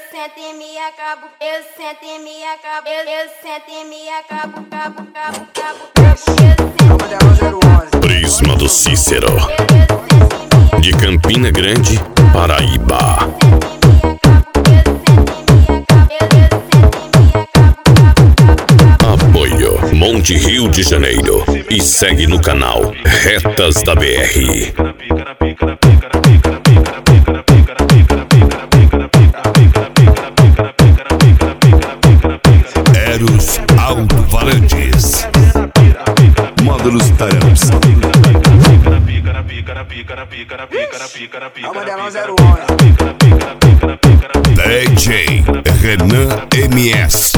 sento e me acabo, eu sento e me acabo, eu sento e me acabo, cabo. Prisma do Cícero, de Campina Grande, Paraíba. Apoio Monte Rio de Janeiro e segue no canal Retas da BR. Eros Alto-Falantes, módulos Taramps. DJ Renan MS.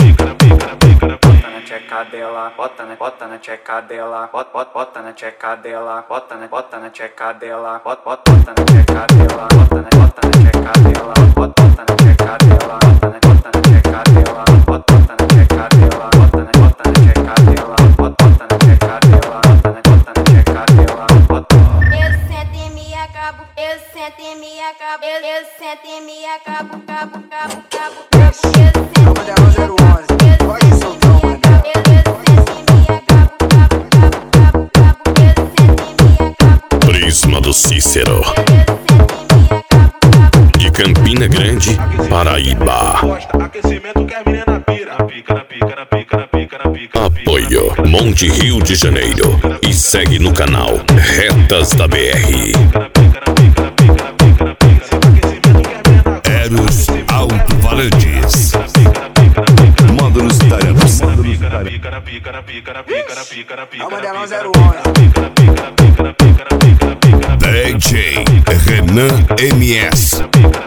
Bota na tcheca dela, bota na tcheca dela, bota na tcheca dela, bota na tcheca dela, bota na tcheca dela, bota na tcheca dela, bota na tcheca dela, bota na tcheca dela, bota na tcheca dela, bota na tcheca dela, bota na tcheca dela. Eu sento e me acabo, eu sento e me acabo, eu sento e me acabo, cabo. Prisma do Cícero, de Campina Grande, Paraíba. Apoio Monte Rio de Janeiro e segue no canal Retas da BR. Eros Alto-Falantes, módulos Taramps. DJ Renan MS.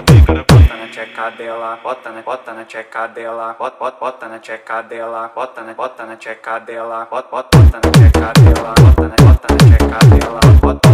Bota na tcheca dela, bota na tcheca dela, bota na tcheca dela, bota na tcheca dela, bota na tcheca dela, bota